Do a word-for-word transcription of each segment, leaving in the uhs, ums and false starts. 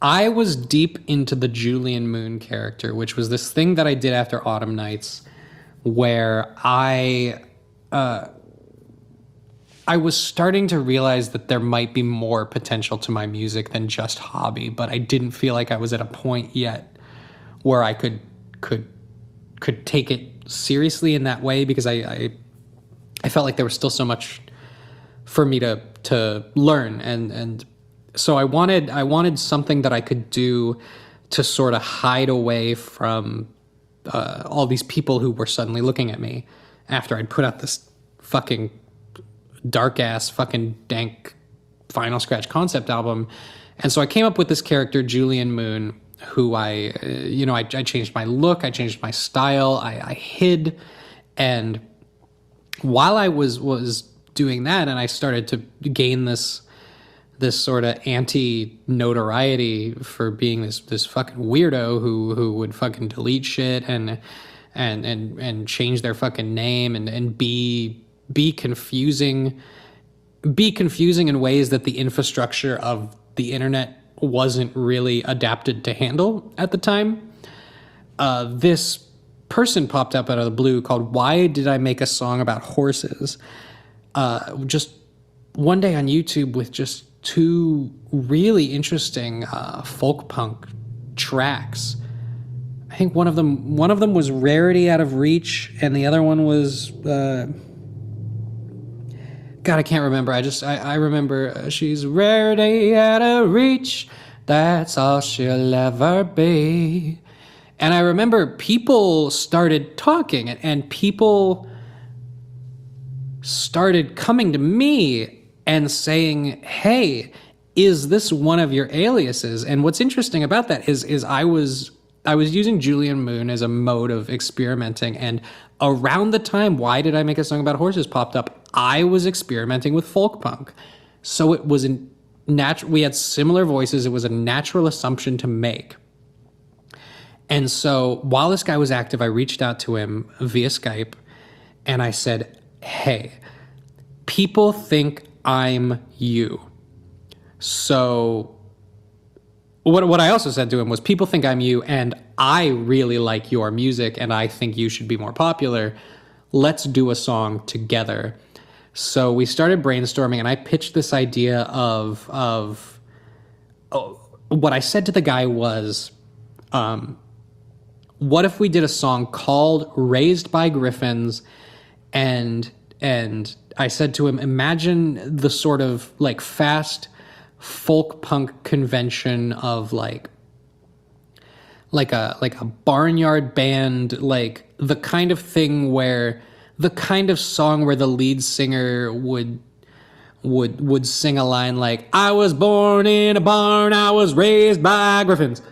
I was deep into the Julian Moon character, which was this thing that I did after Autumn Nights, where I uh, I was starting to realize that there might be more potential to my music than just hobby, but I didn't feel like I was at a point yet where I could could could take it seriously in that way, because I I, I felt like there was still so much for me to to learn, and and so I wanted I wanted something that I could do to sort of hide away from uh, all these people who were suddenly looking at me after I'd put out this fucking dark ass fucking dank Final Scratch concept album. And so I came up with this character, Julian Moon, who I, uh, you know, I, I changed my look, I changed my style, I, I hid. And while I was was doing that, and I started to gain this this sort of anti notoriety for being this this fucking weirdo who who would fucking delete shit and and and and change their fucking name and and be be confusing be confusing in ways that the infrastructure of the internet wasn't really adapted to handle at the time. Uh, this person popped up out of the blue called Why Did I Make a Song About Horses? Uh, just one day on YouTube with just two really interesting uh, folk punk tracks. I think one of them one of them was Rarity Out of Reach, and the other one was uh, God, I can't remember. I just I, I remember uh, she's rarity out of reach. That's all she'll ever be. And I remember people started talking, and, and people started coming to me and saying, hey, is this one of your aliases? And what's interesting about that is is I was I was using Julian Moon as a mode of experimenting, and around the time Why Did I Make a Song About Horses popped up, I was experimenting with folk punk. So it was a natural, we had similar voices, it was a natural assumption to make. And so while this guy was active, I reached out to him via Skype and I said, hey, people think I'm you. So what what I also said to him was, people think I'm you and I really like your music and I think you should be more popular. Let's do a song together. So we started brainstorming and I pitched this idea of, of oh, what I said to the guy was, um, what if we did a song called Raised by Griffins? And, and I said to him, imagine the sort of like fast folk punk convention of like, like a, like a barnyard band, like the kind of thing where the kind of song where the lead singer would would would sing a line like, I was born in a barn, I was raised by griffins.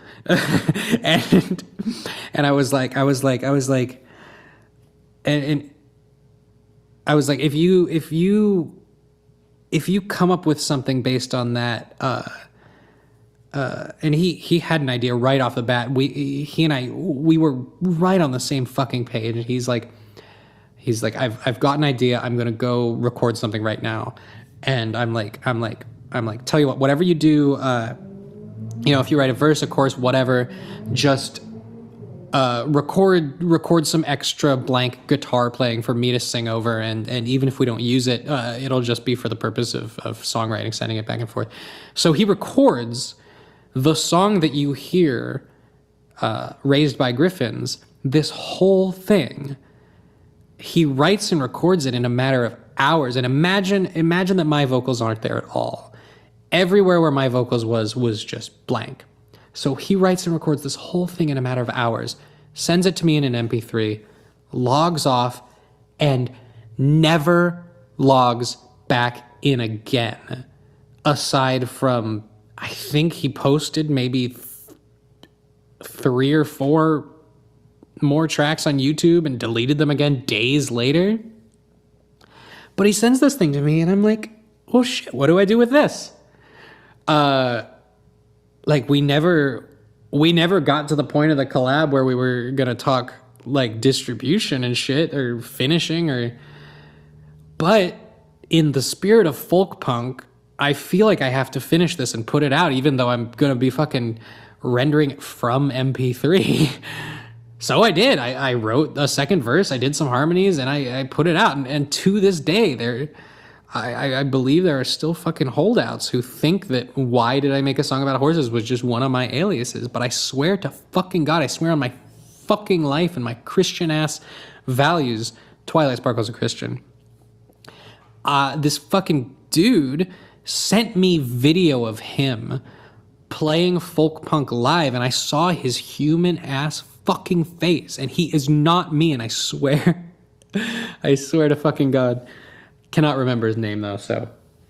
and and I was like, I was like, I was like, and, and I was like, if you if you if you come up with something based on that, uh, uh, and he he had an idea right off the bat. We he and I we were right on the same fucking page. He's like, he's like, I've I've got an idea. I'm gonna go record something right now. And I'm like, I'm like, I'm like, tell you what, whatever you do, uh, you know, if you write a verse, a chorus, whatever, just uh, record record some extra blank guitar playing for me to sing over, and and even if we don't use it, uh, it'll just be for the purpose of of songwriting, sending it back and forth. So he records the song that you hear, uh, Raised by Griffins, this whole thing. He writes and records it in a matter of hours. And imagine imagine that my vocals aren't there at all. Everywhere where my vocals was was just blank. So he writes and records this whole thing in a matter of hours, sends it to me in an M P three, logs off, and never logs back in again. Aside from, I think he posted maybe th- three or four more tracks on YouTube and deleted them again days later. But he sends this thing to me and I'm like, oh shit, what do I do with this? Uh, like we never, we never got to the point of the collab where we were going to talk like distribution and shit or finishing or, but in the spirit of folk punk, I feel like I have to finish this and put it out, even though I'm going to be fucking rendering it from M P three. So I did. I, I wrote a second verse. I did some harmonies, and I, I put it out. And, and to this day, there, I, I believe there are still fucking holdouts who think that Why Did I Make a Song About Horses was just one of my aliases. But I swear to fucking God, I swear on my fucking life and my Christian ass values, Twilight Sparkle's a Christian. Uh, this fucking dude sent me video of him playing folk punk live, and I saw his human ass fucking face, and he is not me, and I swear, I swear to fucking God, cannot remember his name though, so.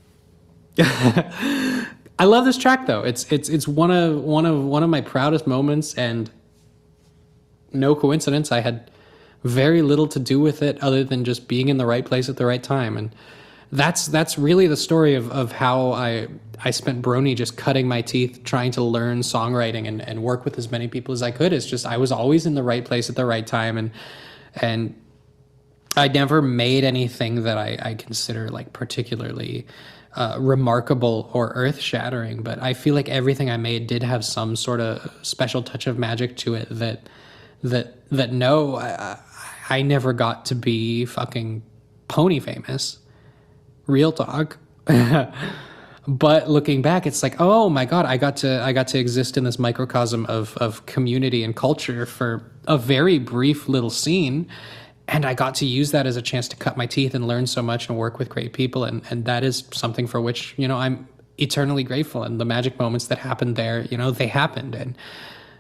I love this track though. It's it's it's one of one of one of my proudest moments, and no coincidence, I had very little to do with it other than just being in the right place at the right time. And that's that's really the story of, of how I I spent Brony just cutting my teeth trying to learn songwriting and, and work with as many people as I could. It's just I was always in the right place at the right time, and and I never made anything that I, I consider like particularly uh, remarkable or earth-shattering, but I feel like everything I made did have some sort of special touch of magic to it that that that no, I, I never got to be fucking pony famous. Real talk. But looking back, it's like, oh my God, I got to I got to exist in this microcosm of of community and culture for a very brief little scene. And I got to use that as a chance to cut my teeth and learn so much and work with great people. And, and that is something for which, you know, I'm eternally grateful. And the magic moments that happened there, you know, they happened. And,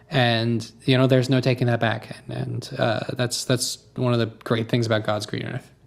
and you know, there's no taking that back. And, and uh, that's that's one of the great things about God's green earth.